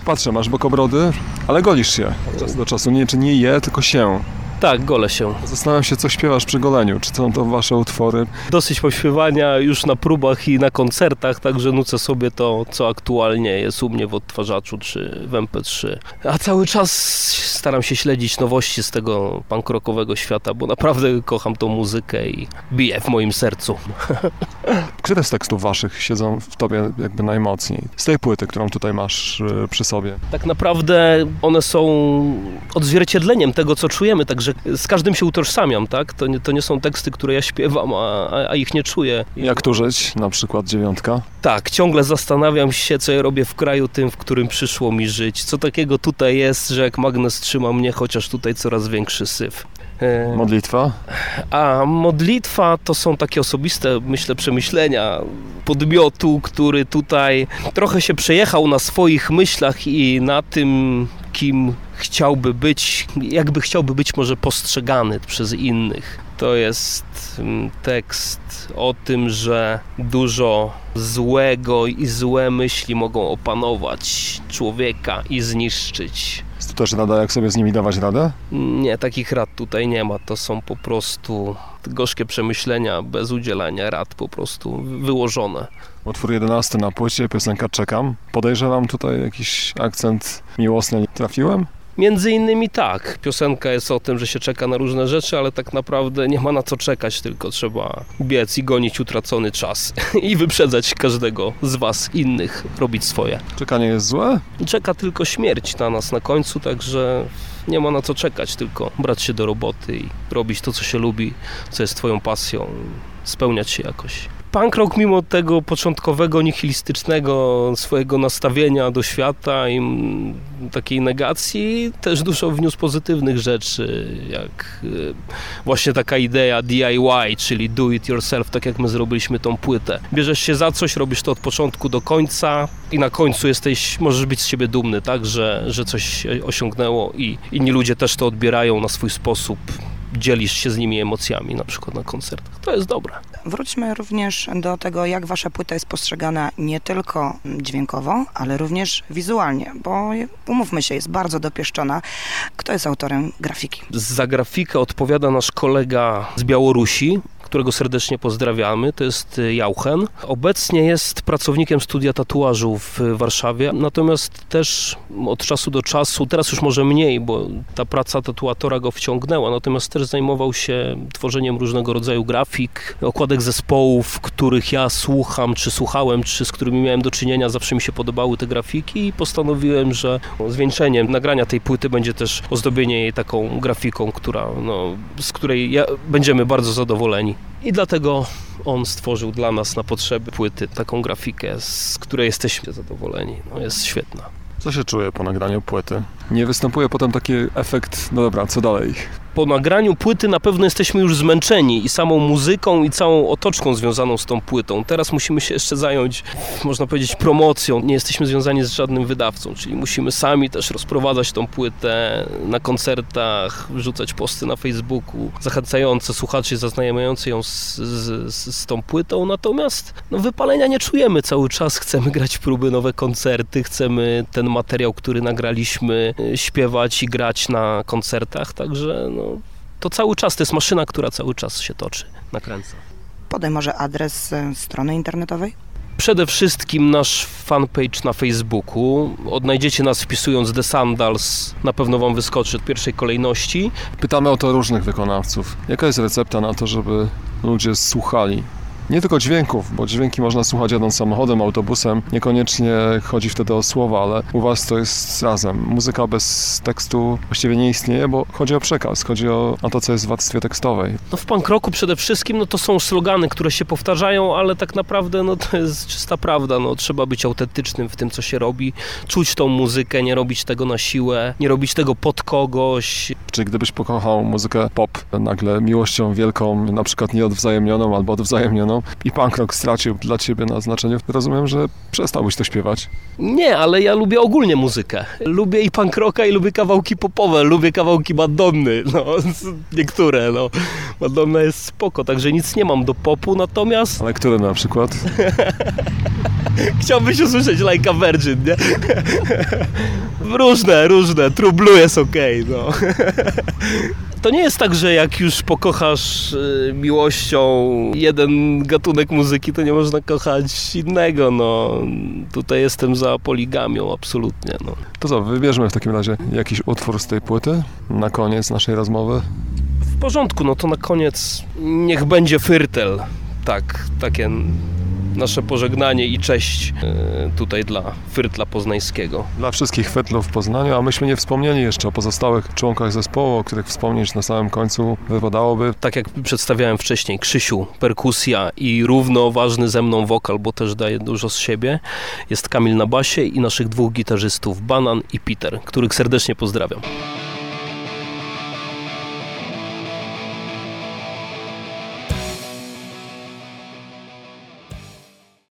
Patrzę, masz bokobrody, ale golisz się od czasu do czasu. Nie, czy nie je, tylko się. Tak, golę się. Zastanawiam się, co śpiewasz przy goleniu. Czy są to wasze utwory? Dosyć pośpiewania już na próbach i na koncertach, także nucę sobie to, co aktualnie jest u mnie w odtwarzaczu czy w MP3. A cały czas staram się śledzić nowości z tego punk rockowego świata, bo naprawdę kocham tą muzykę i bije w moim sercu. Które z tekstów waszych siedzą w tobie jakby najmocniej? Z tej płyty, którą tutaj masz przy sobie. Tak naprawdę one są odzwierciedleniem tego, co czujemy, także z każdym się utożsamiam, tak? To nie są teksty, które ja śpiewam, a ich nie czuję. Jak tu żyć? Na przykład 9. Tak, ciągle zastanawiam się, co ja robię w kraju tym, w którym przyszło mi żyć. Co takiego tutaj jest, że jak magnes trzyma mnie, chociaż tutaj coraz większy syf. Modlitwa? A modlitwa to są takie osobiste, myślę, przemyślenia podmiotu, który tutaj trochę się przejechał na swoich myślach i na tym, kim chciałby być, jakby chciałby być może postrzegany przez innych. To jest tekst o tym, że dużo złego i złe myśli mogą opanować człowieka i zniszczyć. Jest tu też rada, jak sobie z nimi dawać radę? Nie, takich rad tutaj nie ma. To są po prostu gorzkie przemyślenia bez udzielania rad, po prostu wyłożone. Utwór 11 na płycie, piosenka Czekam. Podejrzewam tutaj jakiś akcent miłosny. Trafiłem? Między innymi tak. Piosenka jest o tym, że się czeka na różne rzeczy, ale tak naprawdę nie ma na co czekać, tylko trzeba biec i gonić utracony czas i wyprzedzać każdego z was innych, robić swoje. Czekanie jest złe? Czeka tylko śmierć na nas na końcu, także nie ma na co czekać, tylko brać się do roboty i robić to, co się lubi, co jest twoją pasją, spełniać się jakoś. Punk rock, mimo tego początkowego nihilistycznego swojego nastawienia do świata i takiej negacji, też dużo wniósł pozytywnych rzeczy, jak właśnie taka idea DIY, czyli do it yourself, tak jak my zrobiliśmy tą płytę. Bierzesz się za coś, robisz to od początku do końca i na końcu możesz być z siebie dumny, tak, że coś osiągnęło i inni ludzie też to odbierają na swój sposób. Dzielisz się z nimi emocjami, na przykład na koncertach. To jest dobre. Wróćmy również do tego, jak wasza płyta jest postrzegana nie tylko dźwiękowo, ale również wizualnie, bo umówmy się, jest bardzo dopieszczona. Kto jest autorem grafiki? Za grafikę odpowiada nasz kolega z Białorusi, którego serdecznie pozdrawiamy, to jest Jauchen. Obecnie jest pracownikiem studia tatuażu w Warszawie, natomiast też od czasu do czasu, teraz już może mniej, bo ta praca tatuatora go wciągnęła, natomiast też zajmował się tworzeniem różnego rodzaju grafik, okładek zespołów, których ja słucham, czy słuchałem, czy z którymi miałem do czynienia, zawsze mi się podobały te grafiki i postanowiłem, że zwieńczeniem nagrania tej płyty będzie też ozdobienie jej taką grafiką, z której będziemy bardzo zadowoleni. I dlatego on stworzył dla nas na potrzeby płyty taką grafikę, z której jesteśmy zadowoleni. Jest świetna. Co się czuje po nagraniu płyty? Nie występuje potem taki efekt, no dobra, co dalej? Po nagraniu płyty na pewno jesteśmy już zmęczeni i samą muzyką i całą otoczką związaną z tą płytą. Teraz musimy się jeszcze zająć, można powiedzieć, promocją. Nie jesteśmy związani z żadnym wydawcą, czyli musimy sami też rozprowadzać tą płytę na koncertach, wrzucać posty na Facebooku, zachęcające słuchaczy, zaznajamiające ją z tą płytą. Natomiast wypalenia nie czujemy cały czas. Chcemy grać próby, nowe koncerty, chcemy ten materiał, który nagraliśmy, śpiewać i grać na koncertach, także to cały czas, to jest maszyna, która cały czas się toczy, nakręca. Podaj może adres strony internetowej? Przede wszystkim nasz fanpage na Facebooku. Odnajdziecie nas wpisując The Sandals, na pewno wam wyskoczy w pierwszej kolejności. Pytamy o to różnych wykonawców. Jaka jest recepta na to, żeby ludzie słuchali? Nie tylko dźwięków, bo dźwięki można słuchać jadąc samochodem, autobusem. Niekoniecznie chodzi wtedy o słowa, ale u was to jest razem. Muzyka bez tekstu właściwie nie istnieje, bo chodzi o przekaz, chodzi o to, co jest w warstwie tekstowej. W punk rocku przede wszystkim to są slogany, które się powtarzają, ale tak naprawdę to jest czysta prawda. Trzeba być autentycznym w tym, co się robi, czuć tą muzykę, nie robić tego na siłę, nie robić tego pod kogoś. Czy gdybyś pokochał muzykę pop nagle miłością wielką, na przykład nieodwzajemnioną albo odwzajemnioną, i punk rock stracił dla ciebie na znaczeniu, rozumiem, że przestałbyś to śpiewać. Nie, ale ja lubię ogólnie muzykę. Lubię i punk rocka, i lubię kawałki popowe, lubię kawałki Madonny, niektóre, Madonna jest spoko, także nic nie mam do popu, natomiast... Ale które na przykład? Chciałbyś usłyszeć Like a Virgin, nie? Różne, True Blue jest okej, no. To nie jest tak, że jak już pokochasz miłością jeden gatunek muzyki, to nie można kochać innego, no. Tutaj jestem za poligamią, absolutnie, no. To co, wybierzmy w takim razie jakiś utwór z tej płyty na koniec naszej rozmowy. W porządku, no to na koniec niech będzie Fyrtel. Tak, takie nasze pożegnanie i cześć tutaj dla Fyrtla Poznańskiego. Dla wszystkich Fyrtlów w Poznaniu, a myśmy nie wspomnieli jeszcze o pozostałych członkach zespołu, o których wspomnieć na samym końcu wypadałoby. Tak jak przedstawiałem wcześniej, Krzysiu, perkusja i równoważny ze mną wokal, bo też daje dużo z siebie. Jest Kamil na basie i naszych 2 gitarzystów, Banan i Peter, których serdecznie pozdrawiam.